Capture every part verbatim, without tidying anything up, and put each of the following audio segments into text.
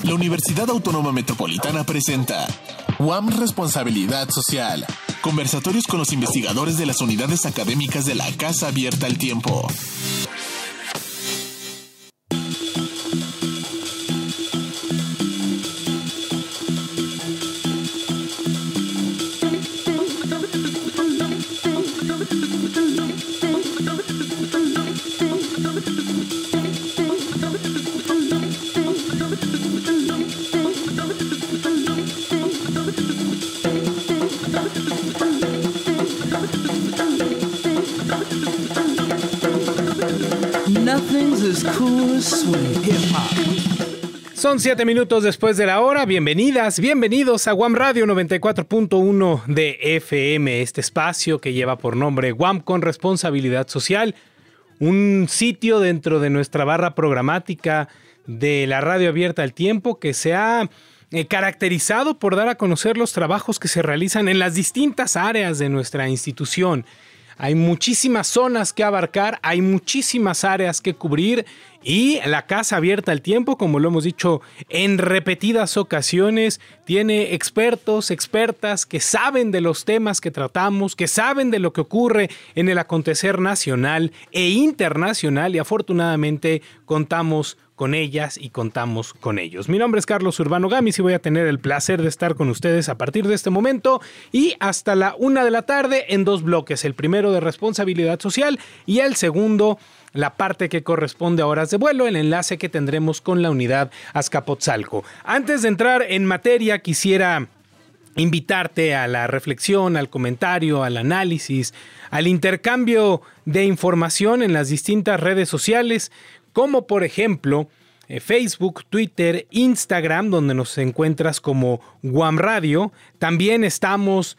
La Universidad Autónoma Metropolitana presenta U A M Responsabilidad Social. Conversatorios con los investigadores de las unidades académicas de la Casa Abierta al Tiempo. Son siete minutos después de la hora. Bienvenidas, bienvenidos a U A M Radio noventa y cuatro punto uno de F M, este espacio que lleva por nombre U A M con Responsabilidad Social, un sitio dentro de nuestra barra programática de la Radio Abierta al Tiempo que se ha eh, caracterizado por dar a conocer los trabajos que se realizan en las distintas áreas de nuestra institución. Hay muchísimas zonas que abarcar, hay muchísimas áreas que cubrir y la Casa Abierta al Tiempo, como lo hemos dicho en repetidas ocasiones, tiene expertos, expertas que saben de los temas que tratamos, que saben de lo que ocurre en el acontecer nacional e internacional y afortunadamente contamos con ellas y contamos con ellos. Mi nombre es Carlos Urbano Gamis y voy a tener el placer de estar con ustedes a partir de este momento y hasta la una de la tarde en dos bloques. El primero de responsabilidad social y el segundo, la parte que corresponde a horas de vuelo, el enlace que tendremos con la unidad Azcapotzalco. Antes de entrar en materia, quisiera invitarte a la reflexión, al comentario, al análisis, al intercambio de información en las distintas redes sociales, como por ejemplo eh, Facebook, Twitter, Instagram, donde nos encuentras como U A M Radio. También estamos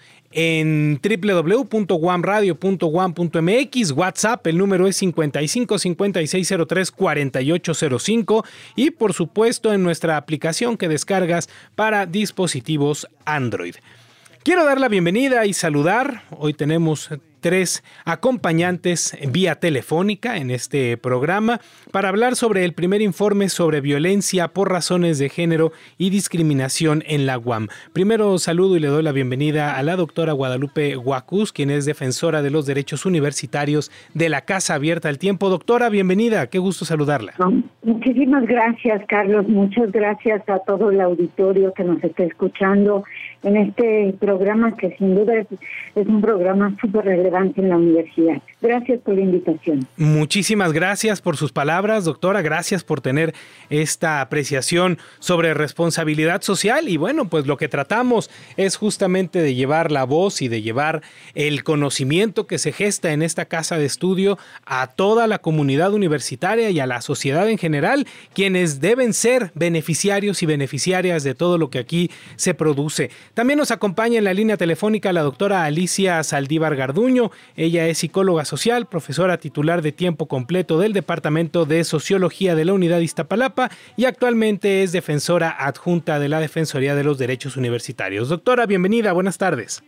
en doble u doble u doble u punto u a m radio punto u a m punto m x, WhatsApp, el número es cincuenta y cinco cincuenta y seis cero tres cuarenta y ocho cero cinco y por supuesto en nuestra aplicación que descargas para dispositivos Android. Quiero dar la bienvenida y saludar. Hoy tenemos tres acompañantes vía telefónica en este programa para hablar sobre el primer informe sobre violencia por razones de género y discriminación en la U A M. Primero saludo y le doy la bienvenida a la doctora Guadalupe Guacús, quien es defensora de los derechos universitarios de la Casa Abierta al Tiempo. Doctora, bienvenida, qué gusto saludarla. Muchísimas gracias, Carlos, muchas gracias a todo el auditorio que nos está escuchando en este programa que sin duda es, es un programa súper relevante en la universidad. Gracias por la invitación. Muchísimas gracias por sus palabras, doctora. Gracias por tener esta apreciación sobre responsabilidad social. Y bueno, pues lo que tratamos es justamente de llevar la voz y de llevar el conocimiento que se gesta en esta casa de estudio a toda la comunidad universitaria y a la sociedad en general, quienes deben ser beneficiarios y beneficiarias de todo lo que aquí se produce. También nos acompaña en la línea telefónica la doctora Alicia Saldívar Garduño. Ella es psicóloga social, profesora titular de tiempo completo del Departamento de Sociología de la Unidad Iztapalapa y actualmente es defensora adjunta de la Defensoría de los Derechos Universitarios. Doctora, bienvenida, buenas tardes.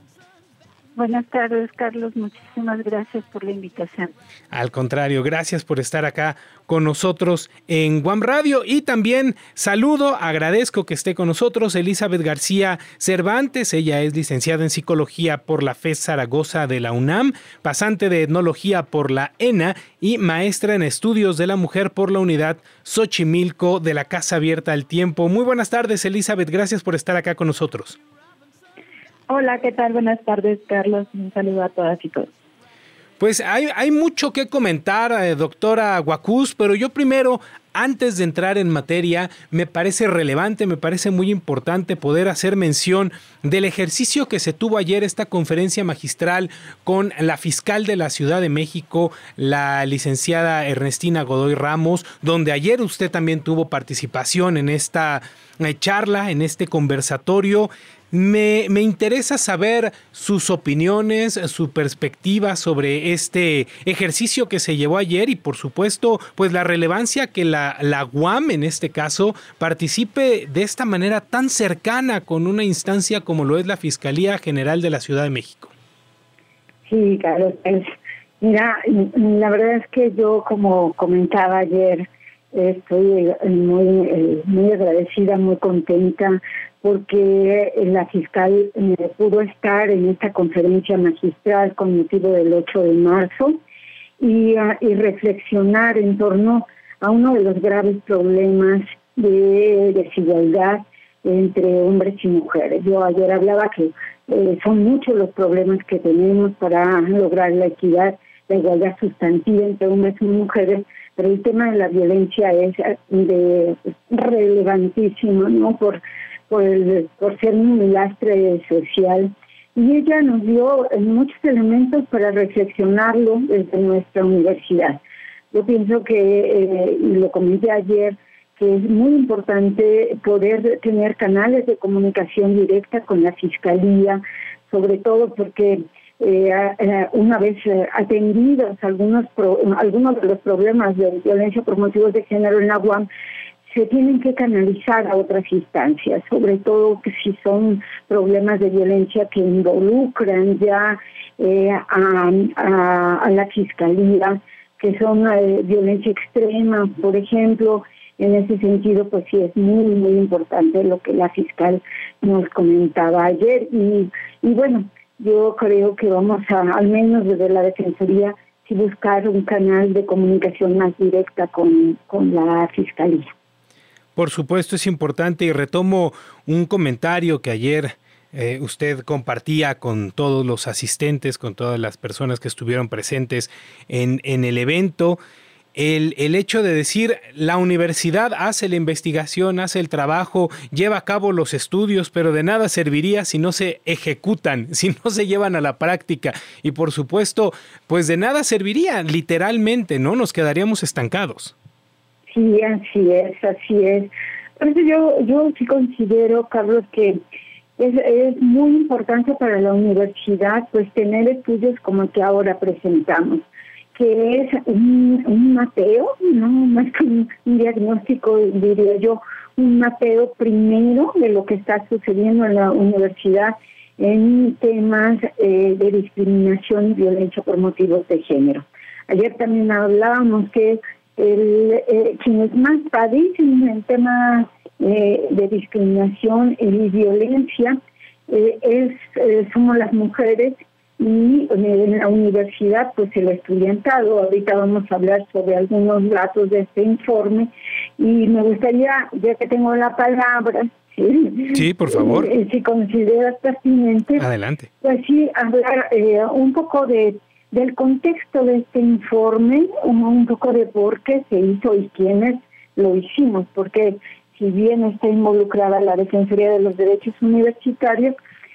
Buenas tardes, Carlos. Muchísimas gracias por la invitación. Al contrario, gracias por estar acá con nosotros en U A M Radio. Y también saludo, agradezco que esté con nosotros Elizabeth García Cervantes. Ella es licenciada en Psicología por la F E S Zaragoza de la UNAM, pasante de Etnología por la ENA y maestra en Estudios de la Mujer por la Unidad Xochimilco de la Casa Abierta al Tiempo. Muy buenas tardes, Elizabeth. Gracias por estar acá con nosotros. Hola, ¿qué tal? Buenas tardes, Carlos. Un saludo a todas y todos. Pues hay, hay mucho que comentar, eh, doctora Guacús, pero yo primero, antes de entrar en materia, me parece relevante, me parece muy importante poder hacer mención del ejercicio que se tuvo ayer, esta conferencia magistral con la fiscal de la Ciudad de México, la licenciada Ernestina Godoy Ramos, donde ayer usted también tuvo participación en esta eh, charla, en este conversatorio. Me, me interesa saber sus opiniones, su perspectiva sobre este ejercicio que se llevó ayer y, por supuesto, pues la relevancia que la, la U A M, en este caso, participe de esta manera tan cercana con una instancia como lo es la Fiscalía General de la Ciudad de México. Sí, Carlos, es, mira, la verdad es que yo, como comentaba ayer Estoy muy, muy agradecida, muy contenta, porque la fiscal eh, pudo estar en esta conferencia magistral con motivo del ocho de marzo y, uh, y reflexionar en torno a uno de los graves problemas de desigualdad entre hombres y mujeres. Yo ayer hablaba que eh, son muchos los problemas que tenemos para lograr la equidad, la igualdad sustantiva entre hombres y mujeres, pero el tema de la violencia es de relevantísimo, ¿no? Por por, el, por ser un lastre social. Y ella nos dio muchos elementos para reflexionarlo desde nuestra universidad. Yo pienso que, eh, y lo comenté ayer, que es muy importante poder tener canales de comunicación directa con la Fiscalía, sobre todo porque eh, una vez atendidos algunos pro, algunos de los problemas de violencia por motivos de género en la U A M, se tienen que canalizar a otras instancias, sobre todo que si son problemas de violencia que involucran ya eh, a, a, a la Fiscalía, que son eh, violencia extrema, por ejemplo. En ese sentido, pues sí es muy, muy importante lo que la fiscal nos comentaba ayer. Y, y bueno, yo creo que vamos a, al menos desde la Defensoría, sí buscar un canal de comunicación más directa con, con la Fiscalía. Por supuesto, es importante, y retomo un comentario que ayer eh, usted compartía con todos los asistentes, con todas las personas que estuvieron presentes en, en el evento. El, el hecho de decir, la universidad hace la investigación, hace el trabajo, lleva a cabo los estudios, pero de nada serviría si no se ejecutan, si no se llevan a la práctica. Y por supuesto, pues de nada serviría, literalmente, ¿no? Nos quedaríamos estancados. Sí, así es, así es. Por eso yo, yo sí considero, Carlos, que es, es muy importante para la universidad pues tener estudios como el que ahora presentamos, que es un, un mapeo, no más que un, un diagnóstico, diría yo, un mapeo primero de lo que está sucediendo en la universidad en temas eh, de discriminación y violencia por motivos de género. Ayer también hablábamos que el, eh, quienes más padecen el tema eh, de discriminación y violencia eh, es eh, somos las mujeres, y en la universidad pues el estudiantado. Ahorita vamos a hablar sobre algunos datos de este informe y me gustaría, ya que tengo la palabra, sí, sí por favor, eh, si consideras pertinente, adelante, pues sí, hablar eh, un poco de del contexto de este informe, un, un poco de por qué se hizo y quiénes lo hicimos, porque si bien está involucrada la Defensoría de los Derechos Universitarios,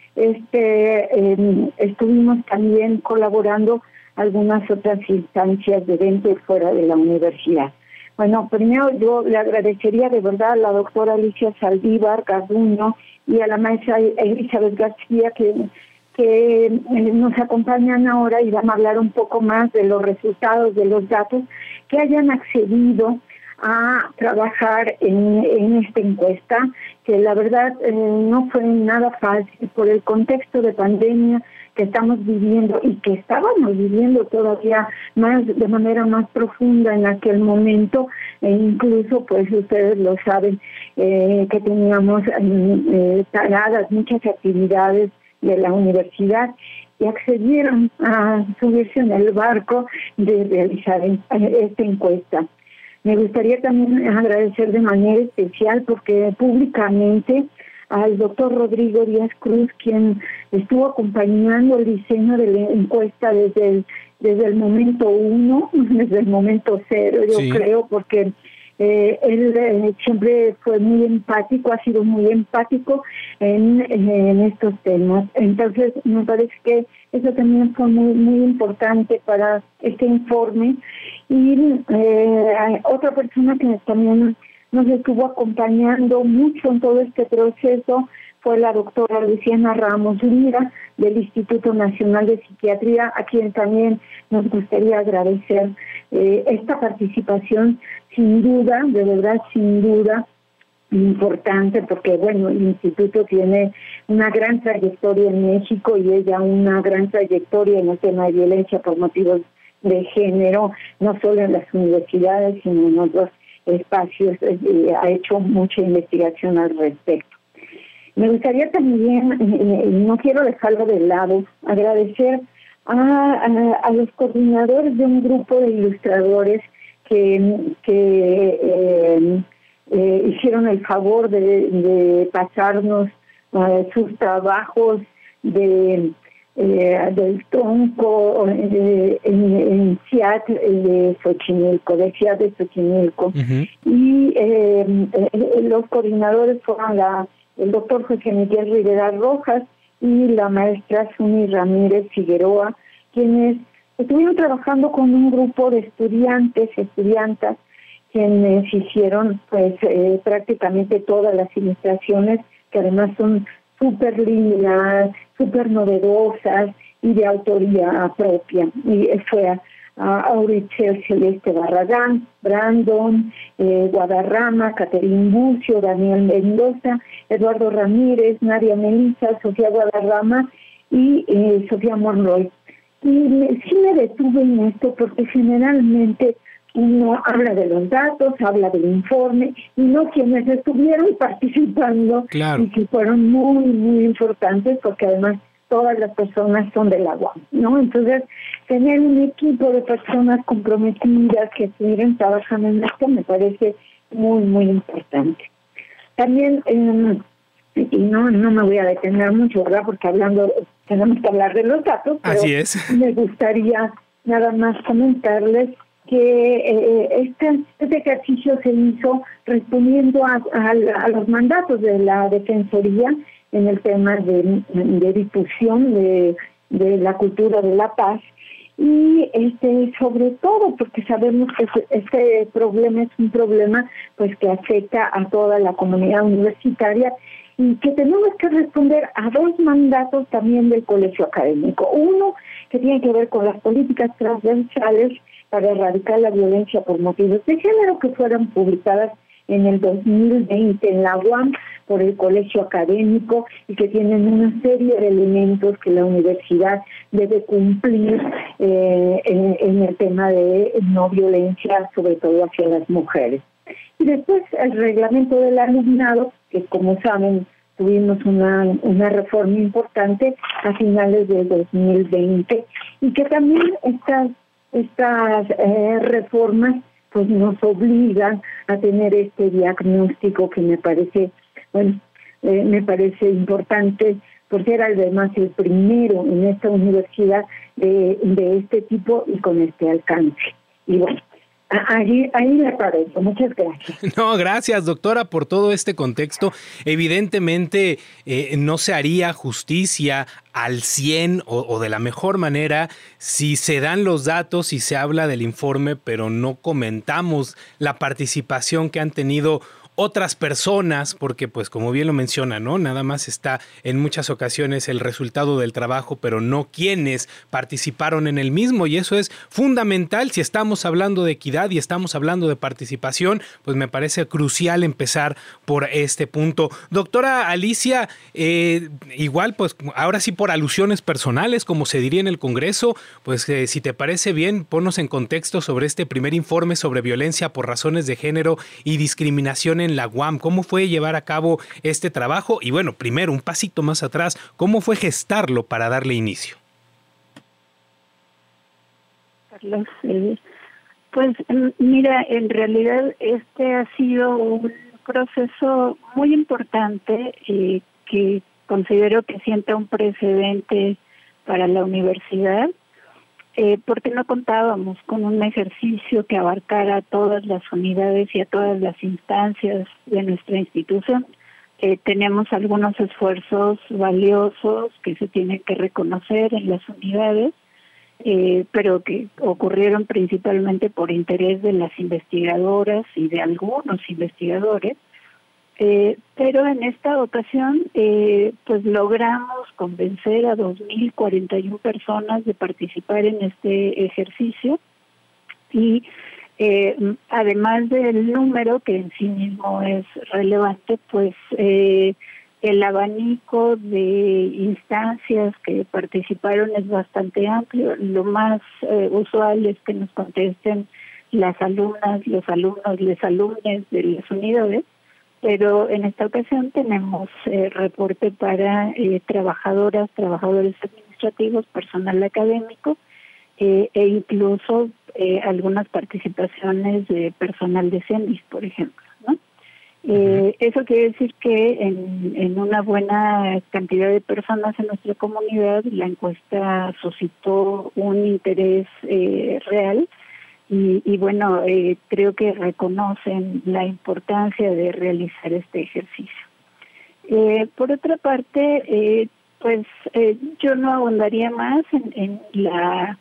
este eh, estuvimos también colaborando algunas otras instancias de dentro y fuera de la universidad. Bueno, primero yo le agradecería de verdad a la doctora Alicia Saldívar Garduño y a la maestra Elizabeth García que que nos acompañan ahora y van a hablar un poco más de los resultados, de los datos, que hayan accedido a trabajar en, en esta encuesta, que la verdad eh, no fue nada fácil por el contexto de pandemia que estamos viviendo y que estábamos viviendo todavía más de manera más profunda en aquel momento, e incluso pues ustedes lo saben eh, que teníamos eh, paradas muchas actividades de la universidad y accedieron a subirse en el barco de realizar esta encuesta. Me gustaría también agradecer de manera especial porque públicamente al doctor Rodrigo Díaz Cruz, quien estuvo acompañando el diseño de la encuesta desde el, desde el momento uno, desde el momento cero, yo sí. creo, porque Eh, él eh, siempre fue muy empático, ha sido muy empático en, en estos temas. Entonces, me parece que eso también fue muy muy importante para este informe. Y eh, otra persona que también nos estuvo acompañando mucho en todo este proceso fue la doctora Luciana Ramos Lira, del Instituto Nacional de Psiquiatría, a quien también nos gustaría agradecer eh, esta participación, sin duda, de verdad, sin duda, importante, porque, bueno, el Instituto tiene una gran trayectoria en México y ella una gran trayectoria en el tema de violencia por motivos de género, no solo en las universidades, sino en otros espacios eh, ha hecho mucha investigación al respecto. Me gustaría también, eh, no quiero dejarlo de lado, agradecer a, a, a los coordinadores de un grupo de ilustradores que, que eh, eh, hicieron el favor de, de pasarnos uh, sus trabajos de eh, del tronco eh, en, en Seattle de Xochimilco, de Seattle de Xochimilco. Uh-huh. Y eh, eh, los coordinadores fueron la, el doctor José Miguel Rivera Rojas y la maestra Suni Ramírez Figueroa, quienes estuvieron trabajando con un grupo de estudiantes, estudiantas, quienes hicieron pues eh, prácticamente todas las ilustraciones, que además son súper lindas, súper novedosas y de autoría propia. Y fue a, a Aurichel Celeste Barragán, Brandon, eh, Guadarrama, Caterín Bucio, Daniel Mendoza, Eduardo Ramírez, Nadia Melissa, Sofía Guadarrama y eh, Sofía Monroy. Y me, sí me detuve en esto porque generalmente uno habla de los datos, habla del informe, y no quienes estuvieron participando, claro, y que fueron muy, muy importantes, porque además todas las personas son del agua, ¿no? Entonces, tener un equipo de personas comprometidas que estuvieran trabajando en esto me parece muy, muy importante. También, eh, y no, no me voy a detener mucho, ¿verdad? Porque hablando, tenemos que hablar de los datos, pero así es. Me gustaría nada más comentarles que eh, este, este ejercicio se hizo respondiendo a, a, a los mandatos de la Defensoría en el tema de, de difusión de, de la cultura de la paz, y este sobre todo porque sabemos que este problema es un problema pues que afecta a toda la comunidad universitaria y que tenemos que responder a dos mandatos también del colegio académico. Uno que tiene que ver con las políticas transversales para erradicar la violencia por motivos de género, que fueron publicadas en el dos mil veinte en la U A M por el colegio académico y que tienen una serie de elementos que la universidad debe cumplir eh, en, en el tema de no violencia, sobre todo hacia las mujeres. Y después el reglamento del alumnado, que como saben tuvimos una, una reforma importante a finales del dos mil veinte y que también estas Estas eh, reformas pues nos obligan a tener este diagnóstico que me parece, bueno, eh, me parece importante por ser además el primero en esta universidad de, de este tipo y con este alcance. Y bueno, Ahí, ahí le parezco. Muchas gracias. No, gracias, doctora, por todo este contexto. Evidentemente, eh, no se haría justicia al cien o, o de la mejor manera si se dan los datos y se habla del informe, pero no comentamos la participación que han tenido otras personas, porque pues como bien lo menciona, ¿no? Nada más está en muchas ocasiones el resultado del trabajo, pero no quienes participaron en el mismo, y eso es fundamental si estamos hablando de equidad y estamos hablando de participación, pues me parece crucial empezar por este punto. Doctora Alicia, eh, igual pues ahora sí por alusiones personales, como se diría en el Congreso, pues eh, si te parece bien, ponnos en contexto sobre este primer informe sobre violencia por razones de género y discriminación en la U A M. ¿Cómo fue llevar a cabo este trabajo? Y bueno, primero, un pasito más atrás, ¿cómo fue gestarlo para darle inicio? Carlos, eh, pues mira, en realidad este ha sido un proceso muy importante eh, que considero que sienta un precedente para la universidad. Eh, porque no contábamos con un ejercicio que abarcara a todas las unidades y a todas las instancias de nuestra institución. Eh, tenemos algunos esfuerzos valiosos que se tienen que reconocer en las unidades, eh, pero que ocurrieron principalmente por interés de las investigadoras y de algunos investigadores. Eh, pero en esta ocasión eh, pues logramos convencer a dos mil cuarenta y una personas de participar en este ejercicio y eh, además del número que en sí mismo es relevante, pues eh, el abanico de instancias que participaron es bastante amplio. Lo más eh, usual es que nos contesten las alumnas, los alumnos, los alumnos de las unidades, pero en esta ocasión tenemos eh, reporte para eh, trabajadoras, trabajadores administrativos, personal académico eh, e incluso eh, algunas participaciones de personal de CENDIS, por ejemplo, ¿no? Eh, eso quiere decir que en, en una buena cantidad de personas en nuestra comunidad la encuesta suscitó un interés eh, real y, y bueno, eh, creo que reconocen la importancia de realizar este ejercicio. Eh, por otra parte, eh, pues eh, yo no ahondaría más en, en la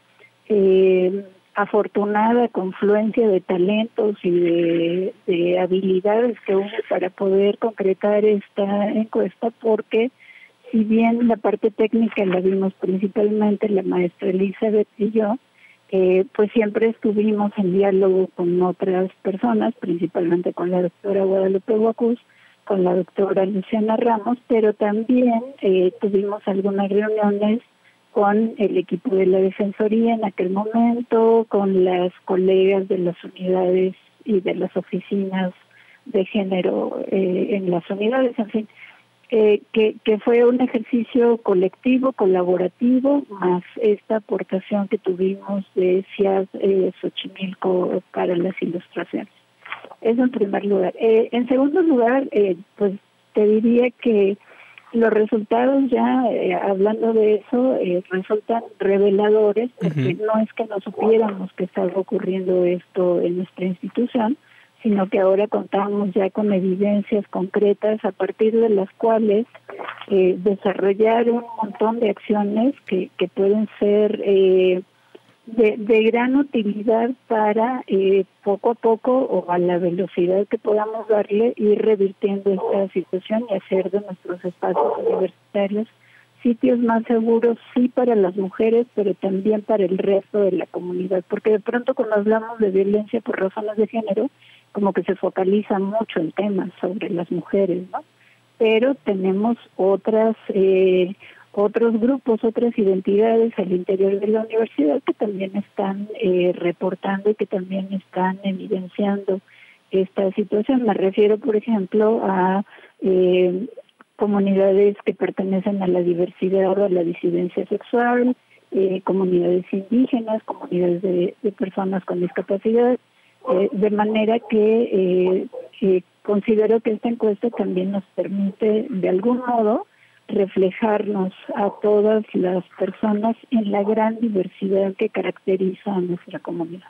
eh, afortunada confluencia de talentos y de, de habilidades que hubo para poder concretar esta encuesta, porque si bien la parte técnica la vimos principalmente la maestra Elizabeth y yo, eh, pues siempre estuvimos en diálogo con otras personas, principalmente con la doctora Guadalupe Guacuz, con la doctora Luciana Ramos, pero también eh, tuvimos algunas reuniones con el equipo de la Defensoría en aquel momento, con las colegas de las unidades y de las oficinas de género eh, en las unidades, en fin, eh, que, que fue un ejercicio colectivo, colaborativo, más esta aportación que tuvimos de C I A D eh, Xochimilco para las ilustraciones. Eso en primer lugar. Eh, en segundo lugar, eh, pues te diría que los resultados ya, eh, hablando de eso, eh, resultan reveladores, porque uh-huh. no es que no supiéramos que estaba ocurriendo esto en nuestra institución, sino que ahora contamos ya con evidencias concretas a partir de las cuales eh, desarrollar un montón de acciones que, que pueden ser eh, de, de gran utilidad para eh, poco a poco o a la velocidad que podamos darle ir revirtiendo esta situación y hacer de nuestros espacios universitarios sitios más seguros, sí para las mujeres, pero también para el resto de la comunidad, porque de pronto cuando hablamos de violencia por razones de género, como que se focaliza mucho el tema sobre las mujeres, ¿no? Pero tenemos otras eh, otros grupos, otras identidades al interior de la universidad que también están eh, reportando y que también están evidenciando esta situación. Me refiero, por ejemplo, a eh, comunidades que pertenecen a la diversidad o a la disidencia sexual, eh, comunidades indígenas, comunidades de, de personas con discapacidad, eh, de manera que eh, eh, considero que esta encuesta también nos permite, de algún modo, reflejarnos a todas las personas en la gran diversidad que caracteriza a nuestra comunidad.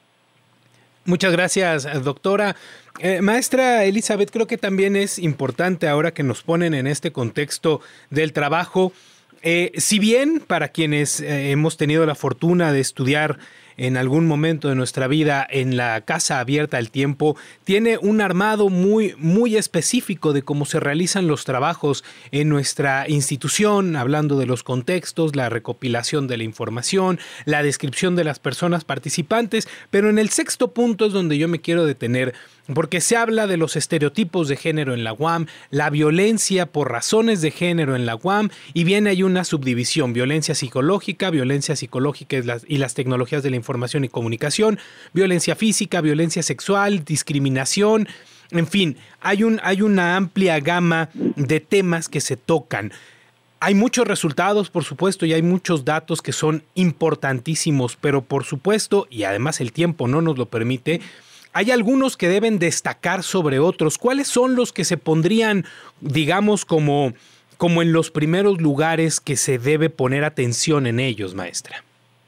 Muchas gracias, doctora. Eh, maestra Elizabeth, creo que también es importante ahora que nos ponen en este contexto del trabajo, eh, si bien para quienes eh, hemos tenido la fortuna de estudiar en algún momento de nuestra vida en la Casa Abierta al Tiempo, tiene un armado muy, muy específico de cómo se realizan los trabajos en nuestra institución, hablando de los contextos, la recopilación de la información, la descripción de las personas participantes, pero en el sexto punto es donde yo me quiero detener, porque se habla de los estereotipos de género en la U A M, la violencia por razones de género en la U A M, y bien hay una subdivisión, violencia psicológica, violencia psicológica y las, y las tecnologías de la información y comunicación, violencia física, violencia sexual, discriminación, en fin, hay, un, hay una amplia gama de temas que se tocan. Hay muchos resultados, por supuesto, y hay muchos datos que son importantísimos, pero por supuesto, y además el tiempo no nos lo permite, hay algunos que deben destacar sobre otros. ¿Cuáles son los que se pondrían, digamos, como, como en los primeros lugares que se debe poner atención en ellos, maestra?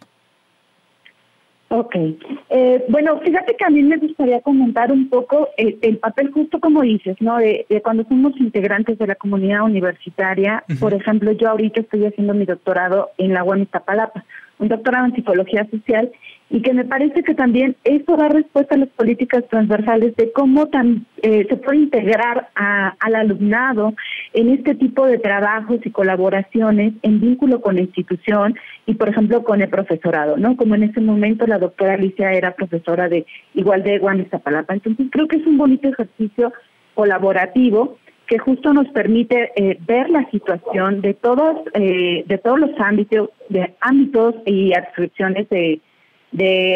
Ok. Eh, bueno, fíjate que a mí me gustaría comentar un poco el, el papel, justo como dices, ¿no? De, de cuando somos integrantes de la comunidad universitaria. Uh-huh. Por ejemplo, yo ahorita estoy haciendo mi doctorado en la U A M Iztapalapa, un doctorado en psicología social, y que me parece que también esto da respuesta a las políticas transversales de cómo tan, eh, se puede integrar a, al alumnado en este tipo de trabajos y colaboraciones en vínculo con la institución y, por ejemplo, con el profesorado, ¿no? Como en ese momento la doctora Alicia era profesora de igual de U A M Iztapalapa. Entonces, creo que es un bonito ejercicio colaborativo que justo nos permite eh, ver la situación de todos eh, de todos los ámbitos de ámbitos y adscripciones de de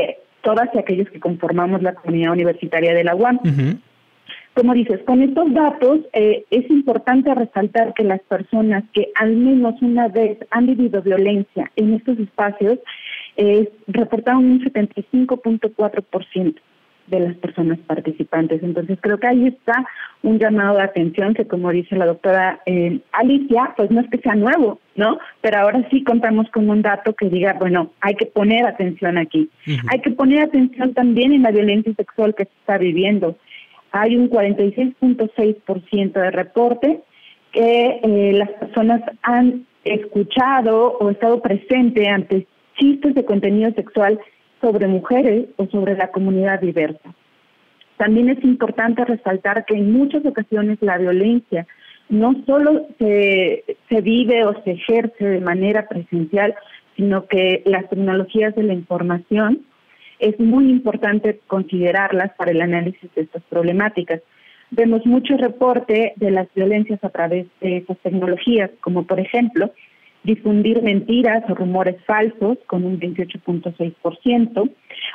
todas y aquellos que conformamos la comunidad universitaria de la U A M. Uh-huh. Como dices, con estos datos eh, es importante resaltar que las personas que al menos una vez han vivido violencia en estos espacios eh, reportaron un setenta y cinco punto cuatro por ciento de las personas participantes. Entonces creo que ahí está un llamado de atención que, como dice la doctora eh, Alicia, pues no es que sea nuevo, ¿no? Pero ahora sí contamos con un dato que diga, bueno, hay que poner atención aquí. Uh-huh. Hay que poner atención también en la violencia sexual que se está viviendo. Hay un cuarenta y seis punto seis por ciento de reporte que eh, las personas han escuchado o estado presente ante chistes de contenido sexual sobre mujeres o sobre la comunidad diversa. También es importante resaltar que en muchas ocasiones la violencia no solo se, se vive o se ejerce de manera presencial, sino que las tecnologías de la información es muy importante considerarlas para el análisis de estas problemáticas. Vemos mucho reporte de las violencias a través de estas tecnologías, como por ejemplo, difundir mentiras o rumores falsos con un veintiocho punto seis por ciento,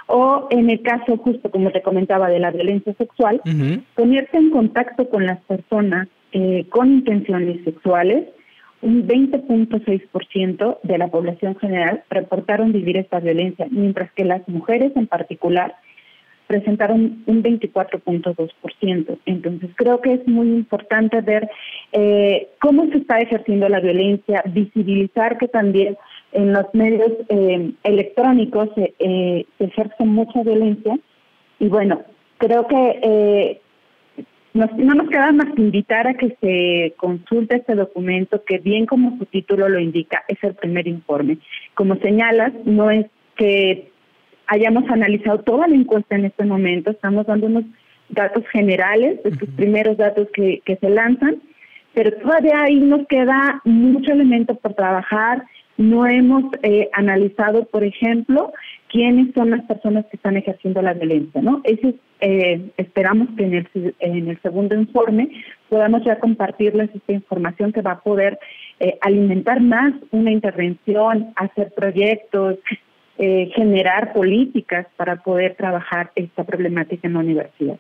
o en el caso justo como te comentaba de la violencia sexual, uh-huh. ponerse en contacto con las personas eh, con intenciones sexuales. Un veinte punto seis por ciento de la población general reportaron vivir esta violencia, mientras que las mujeres en particular presentaron un veinticuatro punto dos por ciento. Entonces creo que es muy importante ver eh, cómo se está ejerciendo la violencia, visibilizar que también en los medios eh, electrónicos eh, se ejerce mucha violencia. Y bueno, creo que eh, nos, no nos queda más que invitar a que se consulte este documento, que bien como su título lo indica, es el primer informe. Como señalas, no es que hayamos analizado toda la encuesta en este momento, estamos dando unos datos generales, estos uh-huh. primeros datos que, que se lanzan, pero todavía ahí nos queda mucho elemento por trabajar. No hemos eh, analizado, por ejemplo, quiénes son las personas que están ejerciendo la violencia, ¿no? Eso eh, esperamos que en el, en el segundo informe podamos ya compartirles esta información que va a poder eh, alimentar más una intervención, hacer proyectos, Eh, generar políticas para poder trabajar esta problemática en la universidad.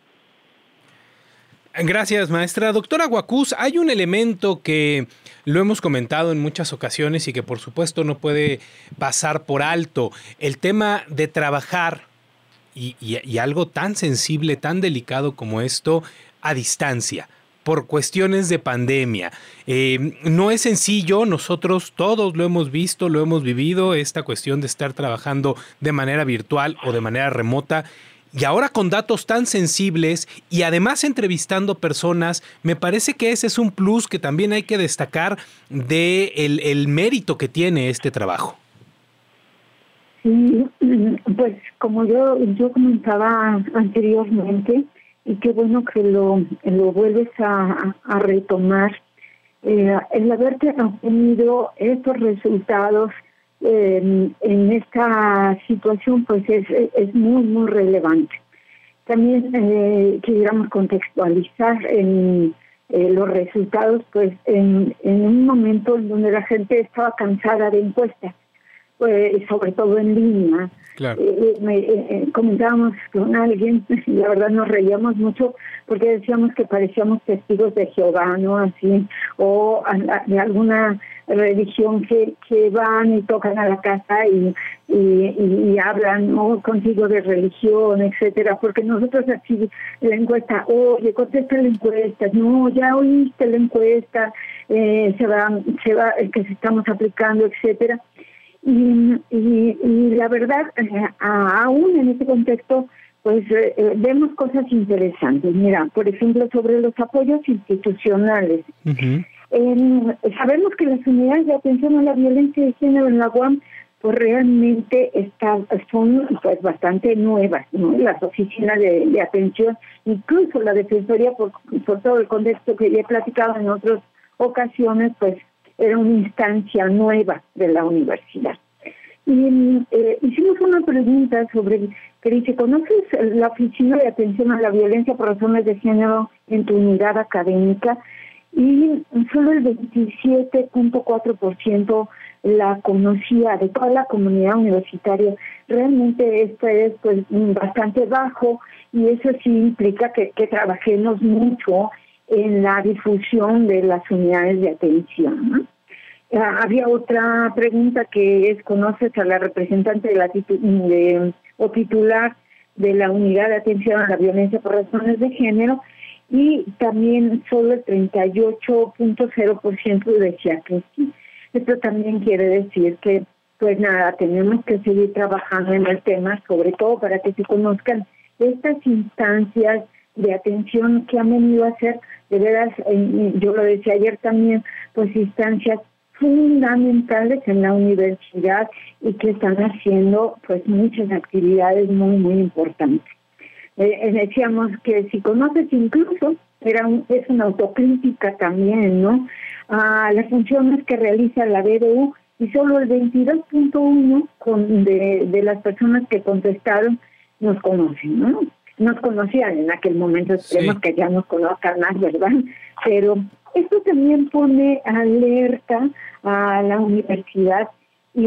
Gracias, maestra. Doctora Guacús, hay un elemento que lo hemos comentado en muchas ocasiones y que por supuesto no puede pasar por alto, el tema de trabajar y, y, y algo tan sensible, tan delicado como esto, a distancia, por cuestiones de pandemia. Eh, no es sencillo, nosotros todos lo hemos visto, lo hemos vivido, esta cuestión de estar trabajando de manera virtual o de manera remota, y ahora con datos tan sensibles y además entrevistando personas, me parece que ese es un plus que también hay que destacar de el, el mérito que tiene este trabajo. Sí, pues como yo, yo comentaba anteriormente, y qué bueno que lo, lo vuelves a, a retomar, eh, el haberte obtenido estos resultados eh, en esta situación, pues es, es muy, muy relevante. También eh, quisiéramos contextualizar en eh, los resultados, pues en, en un momento en donde la gente estaba cansada de encuestas, pues, sobre todo en línea. Claro. Eh, me, eh, comentábamos con alguien, y la verdad nos reíamos mucho porque decíamos que parecíamos testigos de Jehová, ¿no? Así, o a, a, de alguna religión que, que van y tocan a la casa y, y, y, y hablan, ¿no? Contigo de religión, etcétera, porque nosotros así la encuesta, oye, contesta la encuesta, no, ya oíste la encuesta, eh, se va, se va, que se estamos aplicando, etcétera. Y, y, y la verdad, eh, aún en este contexto, pues eh, vemos cosas interesantes. Mira, por ejemplo, sobre los apoyos institucionales. Uh-huh. Eh, sabemos que las unidades de atención a la violencia de género en la U A M, pues realmente está, son pues bastante nuevas, ¿no? Las oficinas de, de atención, incluso la Defensoría, por, por todo el contexto que ya he platicado en otras ocasiones, pues era una instancia nueva de la universidad. Y eh, hicimos una pregunta sobre, que dice, ¿conoces la Oficina de Atención a la Violencia por Razones de Género en tu unidad académica? Y solo el veintisiete punto cuatro por ciento la conocía, de toda la comunidad universitaria, realmente esto es pues bastante bajo, y eso sí implica que, que trabajemos mucho en la difusión de las unidades de atención, ¿no? Ah, había otra pregunta que es, ¿conoces a la representante de la titu de, o titular de la unidad de atención a la violencia por razones de género? Y también solo el treinta y ocho punto cero por ciento decía que sí. Esto también quiere decir que, pues nada, tenemos que seguir trabajando en el tema, sobre todo para que se conozcan estas instancias de atención que han venido a ser, de veras, eh, yo lo decía ayer también, pues instancias fundamentales en la universidad y que están haciendo pues muchas actividades muy, muy importantes. Eh, decíamos que si conoces incluso, era un, es una autocrítica también, ¿no? A las funciones que realiza la B D U, y solo el veintidós punto uno con de, de las personas que contestaron nos conocen, ¿no? Nos conocían en aquel momento, esperemos sí. que ya nos conozcan más, ¿verdad? Pero esto también pone alerta a la universidad y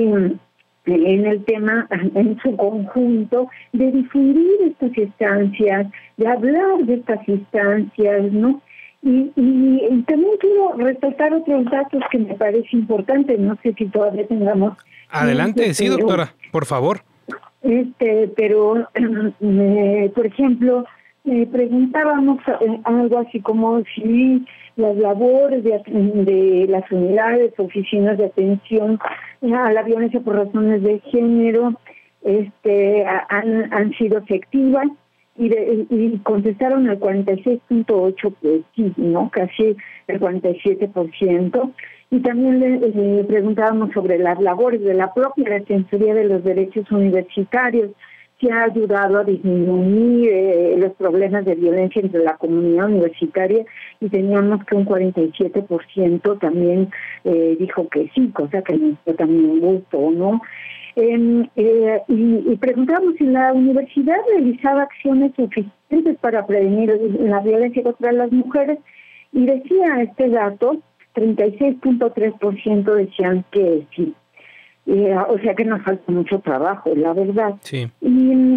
en el tema, en su conjunto, de difundir estas instancias, de hablar de estas instancias, ¿no? Y, y, y también quiero resaltar otros datos que me parece importante, no sé si todavía tengamos... Adelante, este, sí, doctora, pero, por favor. Este, pero, eh, por ejemplo, eh, preguntábamos eh, algo así como si las labores de, de las unidades, oficinas de atención a la violencia por razones de género este, han, han sido efectivas, y, de, y contestaron al cuarenta y seis punto ocho por ciento, pues sí, ¿no? Casi el cuarenta y siete por ciento. Y también le, le preguntábamos sobre las labores de la propia Defensoría de los Derechos Universitarios, que ha ayudado a disminuir eh, los problemas de violencia entre la comunidad universitaria, y teníamos que un cuarenta y siete por ciento también eh, dijo que sí, cosa que nos dio también gusto, ¿no? Eh, eh, y, y preguntamos si la universidad realizaba acciones suficientes para prevenir la violencia contra las mujeres, y decía este dato, treinta y seis punto tres por ciento decían que sí. Eh, o sea que nos falta mucho trabajo, la verdad. Sí. Y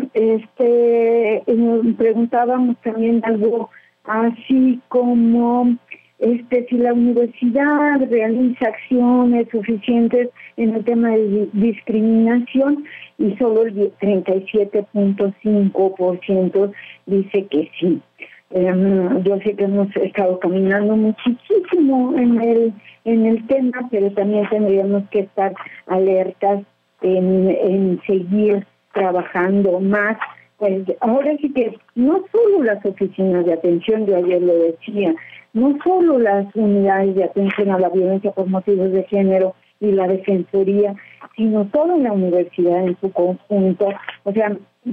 este eh, preguntábamos también algo así como este si la universidad realiza acciones suficientes en el tema de discriminación, y solo el treinta y siete punto cinco por ciento dice que sí. Um, yo sé que hemos estado caminando muchísimo en el en el tema, pero también tendríamos que estar alertas en, en seguir trabajando más. Pues ahora sí que no solo las oficinas de atención, yo ayer lo decía, no solo las unidades de atención a la violencia por motivos de género y la defensoría, sino toda la universidad en su conjunto, o sea,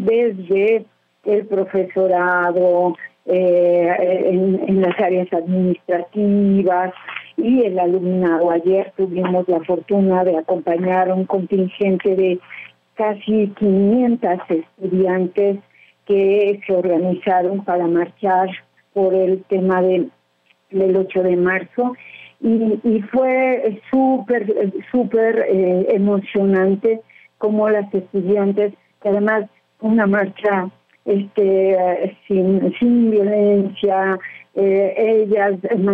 desde el profesorado, Eh, en, en las áreas administrativas y el alumnado. Ayer tuvimos la fortuna de acompañar a un contingente de casi quinientos estudiantes que se organizaron para marchar por el tema de, del ocho de marzo, y, y fue súper, súper eh, emocionante como las estudiantes, que además una marcha este sin sin violencia, eh, ellas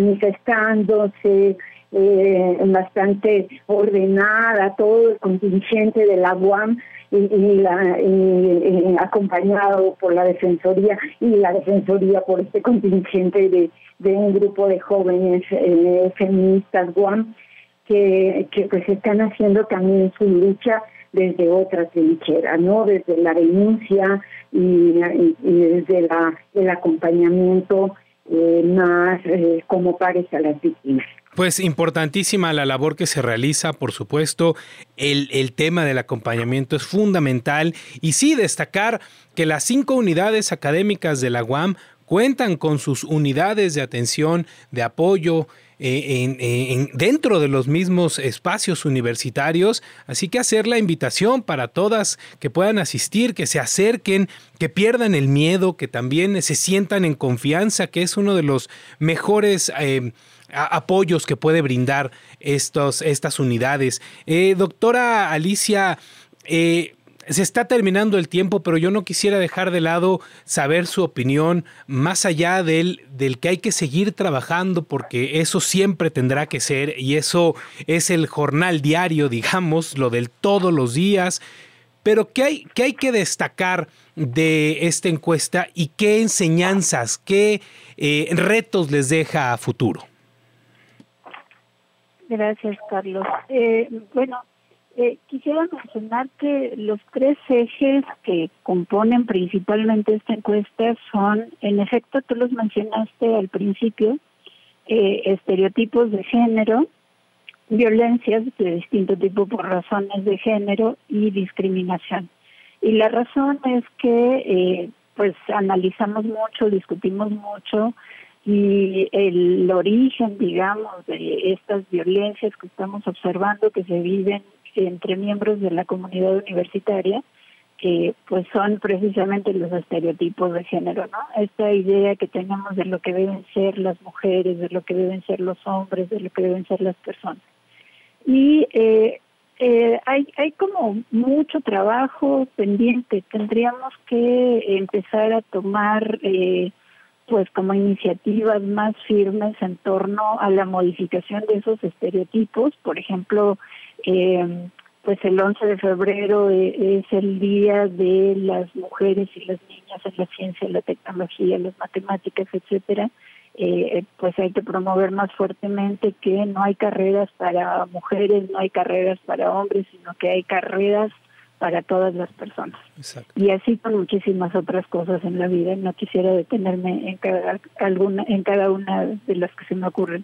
manifestándose eh, bastante ordenada, todo el contingente de la U A M y, y, la, y, y acompañado por la Defensoría, y la Defensoría por este contingente de, de un grupo de jóvenes eh, feministas U A M que, que pues están haciendo también su lucha desde otra trinchera, ¿no? Desde la denuncia y, y, y desde la, el acompañamiento eh, más eh, como pares a las víctimas. Pues importantísima la labor que se realiza, por supuesto, el, el tema del acompañamiento es fundamental, y sí destacar que las cinco unidades académicas de la U A M cuentan con sus unidades de atención, de apoyo, eh, en, en, dentro de los mismos espacios universitarios, así que hacer la invitación para todas que puedan asistir, que se acerquen, que pierdan el miedo, que también se sientan en confianza, que es uno de los mejores eh, apoyos que puede brindar estos, estas unidades. Eh, doctora Alicia, eh, se está terminando el tiempo, pero yo no quisiera dejar de lado saber su opinión más allá del, del que hay que seguir trabajando, porque eso siempre tendrá que ser, y eso es el jornal diario, digamos, lo del todos los días. Pero ¿qué hay, qué hay que destacar de esta encuesta y qué enseñanzas, qué eh, retos les deja a futuro? Gracias, Carlos. Eh, bueno, Eh, quisiera mencionar que los tres ejes que componen principalmente esta encuesta son, en efecto, tú los mencionaste al principio, eh, estereotipos de género, violencias de distinto tipo por razones de género y discriminación. Y la razón es que eh, pues analizamos mucho, discutimos mucho, y el origen, digamos, de estas violencias que estamos observando que se viven entre miembros de la comunidad universitaria, que pues son precisamente los estereotipos de género, ¿no? Esta idea que tenemos de lo que deben ser las mujeres, de lo que deben ser los hombres, de lo que deben ser las personas. Y eh, eh, hay, hay como mucho trabajo pendiente. Tendríamos que empezar a tomar eh, pues como iniciativas más firmes en torno a la modificación de esos estereotipos. Por ejemplo, eh, pues el once de febrero es el día de las mujeres y las niñas en la ciencia, la tecnología, las matemáticas, etcétera. Eh, pues hay que promover más fuertemente que no hay carreras para mujeres, no hay carreras para hombres, sino que hay carreras para todas las personas. Exacto. Y así con muchísimas otras cosas en la vida. No quisiera detenerme en cada alguna, en cada una de las que se me ocurren.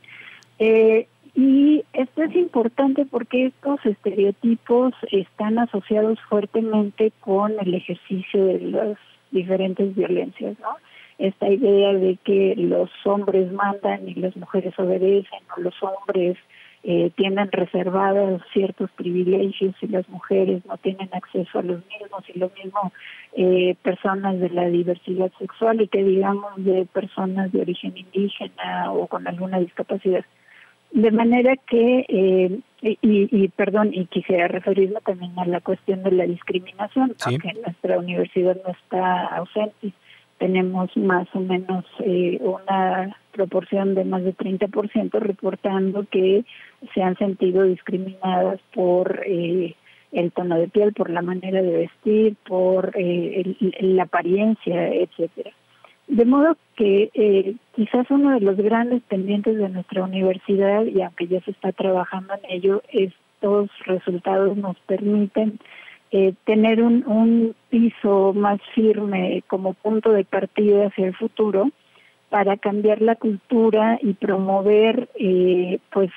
Eh, y esto es importante porque estos estereotipos están asociados fuertemente con el ejercicio de las diferentes violencias, ¿no? Esta idea de que los hombres mandan y las mujeres obedecen, o los hombres Eh, tienen reservados ciertos privilegios y las mujeres no tienen acceso a los mismos, y lo mismo eh, personas de la diversidad sexual y que digamos de personas de origen indígena o con alguna discapacidad. De manera que, eh, y, y perdón, y quisiera referirme también a la cuestión de la discriminación, sí, aunque nuestra universidad no está ausente. Tenemos más o menos eh, una proporción de más de treinta por ciento reportando que se han sentido discriminadas por eh, el tono de piel, por la manera de vestir, por eh, el, la apariencia, etcétera. De modo que eh, quizás uno de los grandes pendientes de nuestra universidad, y aunque ya se está trabajando en ello, estos resultados nos permiten Eh, tener un, un piso más firme como punto de partida hacia el futuro para cambiar la cultura y promover eh, pues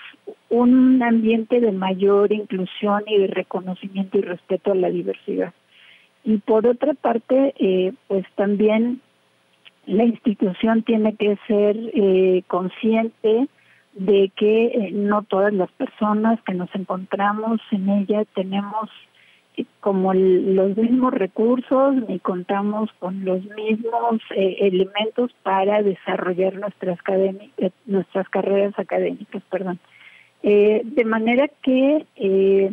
un ambiente de mayor inclusión y de reconocimiento y respeto a la diversidad. Y por otra parte, eh, pues también la institución tiene que ser eh, consciente de que eh, no todas las personas que nos encontramos en ella tenemos como el, los mismos recursos ni contamos con los mismos eh, elementos para desarrollar nuestras académicas, nuestras carreras académicas, perdón. Eh, de manera que eh,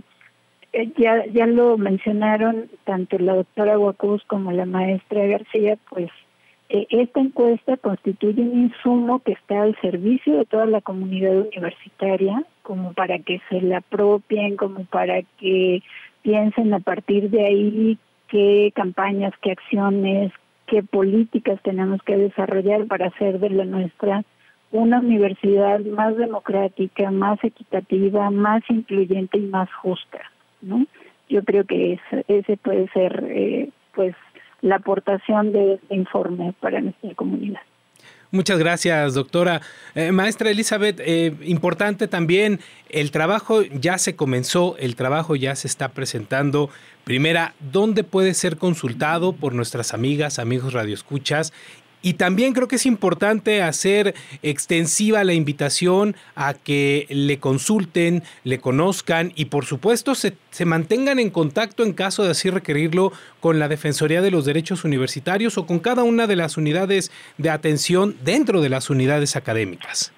ya ya lo mencionaron tanto la doctora Huacuz como la maestra García, pues eh, esta encuesta constituye un insumo que está al servicio de toda la comunidad universitaria, como para que se la apropien, como para que piensen a partir de ahí qué campañas, qué acciones, qué políticas tenemos que desarrollar para hacer de la nuestra una universidad más democrática, más equitativa, más incluyente y más justa, ¿no? Yo creo que ese, ese puede ser eh, pues la aportación de este informe para nuestra comunidad. Muchas gracias, doctora. Eh, maestra Elizabeth, eh, importante también, el trabajo ya se comenzó, el trabajo ya se está presentando. Primera, ¿dónde puede ser consultado por nuestras amigas, amigos radioescuchas? Y también creo que es importante hacer extensiva la invitación a que le consulten, le conozcan y por supuesto se, se mantengan en contacto en caso de así requerirlo con la Defensoría de los Derechos Universitarios o con cada una de las unidades de atención dentro de las unidades académicas.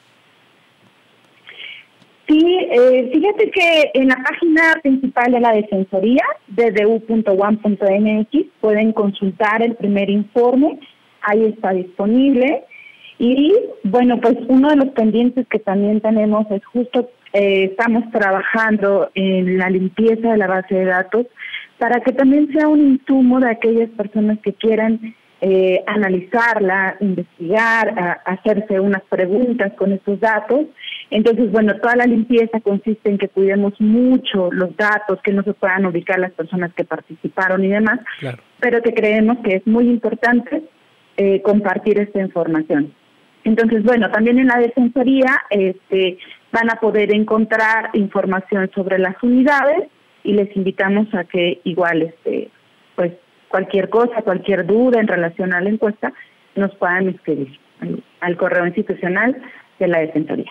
Sí, eh, fíjate que en la página principal de la Defensoría, d d u punto u a m punto m x, pueden consultar el primer informe, ahí está disponible. Y bueno, pues uno de los pendientes que también tenemos es justo, eh, estamos trabajando en la limpieza de la base de datos para que también sea un insumo de aquellas personas que quieran eh, analizarla, investigar, a, hacerse unas preguntas con esos datos. Entonces, bueno, toda la limpieza consiste en que cuidemos mucho los datos, que no se puedan ubicar las personas que participaron y demás, claro. Pero que creemos que es muy importante eh, compartir esta información. Entonces, bueno, también en la Defensoría este, van a poder encontrar información sobre las unidades y les invitamos a que igual, este, pues, cualquier cosa, cualquier duda en relación a la encuesta, nos puedan escribir al, al correo institucional de la Defensoría.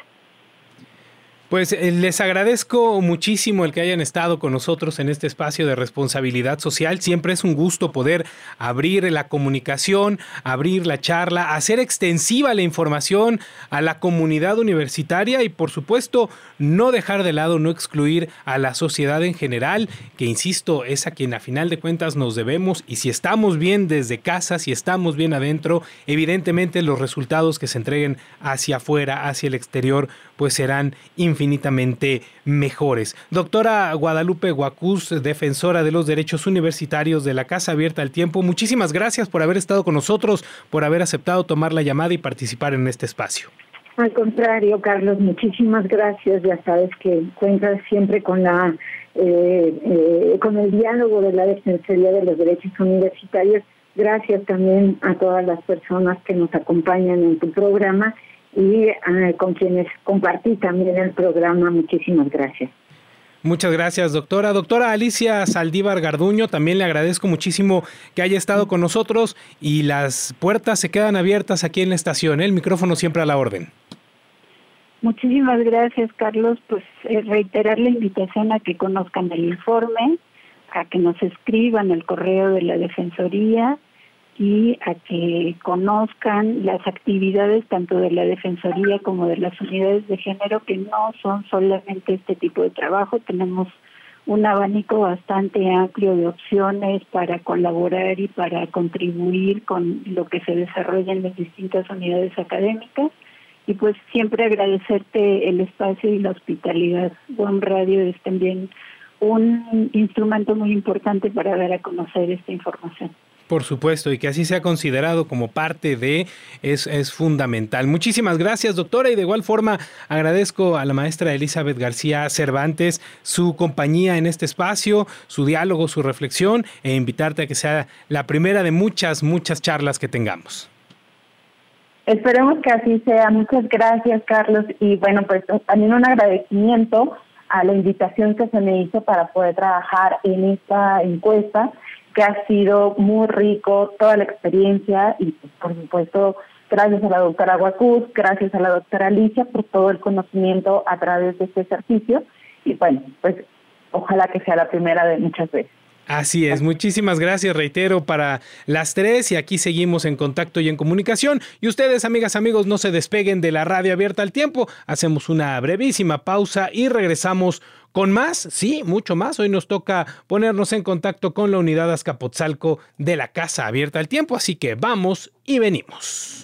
Pues eh, les agradezco muchísimo el que hayan estado con nosotros en este espacio de responsabilidad social. Siempre es un gusto poder abrir la comunicación, abrir la charla, hacer extensiva la información a la comunidad universitaria y, por supuesto, no dejar de lado, no excluir a la sociedad en general, que, insisto, es a quien a final de cuentas nos debemos. Y si estamos bien desde casa, si estamos bien adentro, evidentemente los resultados que se entreguen hacia afuera, hacia el exterior, pues serán infinitamente mejores. Doctora Guadalupe Guacús, defensora de los derechos universitarios de la Casa Abierta al Tiempo, muchísimas gracias por haber estado con nosotros, por haber aceptado tomar la llamada y participar en este espacio. Al contrario, Carlos, muchísimas gracias. Ya sabes que cuentas siempre con la eh, eh, con el diálogo de la Defensoría de los Derechos Universitarios. Gracias también a todas las personas que nos acompañan en tu programa y uh, con quienes compartí también el programa. Muchísimas gracias. Muchas gracias, doctora. Doctora Alicia Saldívar Garduño, también le agradezco muchísimo que haya estado con nosotros y las puertas se quedan abiertas aquí en la estación, ¿eh? El micrófono siempre a la orden. Muchísimas gracias, Carlos. Pues eh, reiterar la invitación a que conozcan el informe, a que nos escriban el correo de la Defensoría y a que conozcan las actividades tanto de la Defensoría como de las unidades de género, que no son solamente este tipo de trabajo. Tenemos un abanico bastante amplio de opciones para colaborar y para contribuir con lo que se desarrolla en las distintas unidades académicas. Y pues siempre agradecerte el espacio y la hospitalidad. U A M Radio es también un instrumento muy importante para dar a conocer esta información. Por supuesto, y que así sea considerado como parte de, es, es fundamental. Muchísimas gracias, doctora, y de igual forma agradezco a la maestra Elizabeth García Cervantes su compañía en este espacio, su diálogo, su reflexión, e invitarte a que sea la primera de muchas, muchas charlas que tengamos. Esperemos que así sea. Muchas gracias, Carlos, y bueno, pues también un agradecimiento a la invitación que se me hizo para poder trabajar en esta encuesta, que ha sido muy rico toda la experiencia y pues, por supuesto gracias a la doctora Guacús, gracias a la doctora Alicia por todo el conocimiento a través de este ejercicio y bueno, pues ojalá que sea la primera de muchas veces. Así es, muchísimas gracias, reitero, para las tres y aquí seguimos en contacto y en comunicación. Y ustedes, amigas, amigos, no se despeguen de la radio abierta al tiempo. Hacemos una brevísima pausa y regresamos con más, sí, mucho más. Hoy nos toca ponernos en contacto con la unidad Azcapotzalco de la Casa Abierta al Tiempo, así que vamos y venimos.